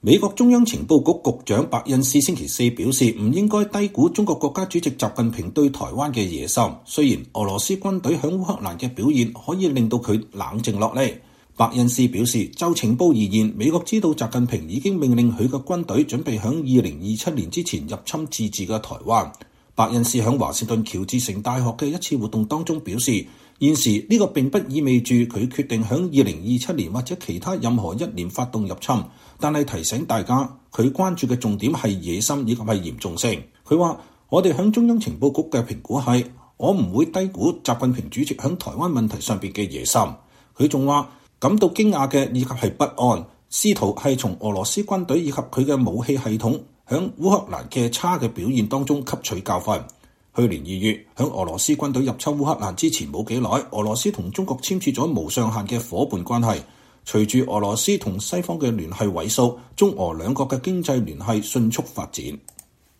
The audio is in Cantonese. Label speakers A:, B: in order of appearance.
A: 美國中央情報局局長伯恩斯星期四表示，唔應該低估中國國家主席習近平對台灣嘅野心。雖然俄羅斯軍隊響烏克蘭嘅表現可以令到佢冷靜落嚟，伯恩斯表示，就情報而言，美國知道習近平已經命令佢嘅軍隊準備響2027年之前入侵自治嘅台灣。伯恩斯響華盛頓喬治城大學嘅一次活動當中表示，現時呢個並不意味住佢決定響2027年或者其他任何一年發動入侵，但係提醒大家，佢關注嘅重點係野心以及係嚴重性。佢話：我哋響中央情報局嘅評估係，我唔會低估習近平主席響台灣問題上邊嘅野心。佢仲話感到驚訝嘅以及係不安，試圖係從俄羅斯軍隊以及佢嘅武器系統響烏克蘭嘅差嘅表現當中吸取教訓。去年2月，響俄羅斯軍隊入侵烏克蘭之前冇幾耐，俄羅斯同中國簽署咗無上限嘅夥伴關係。隨住俄羅斯同西方嘅聯繫萎縮，中俄兩國嘅經濟聯繫迅速發展。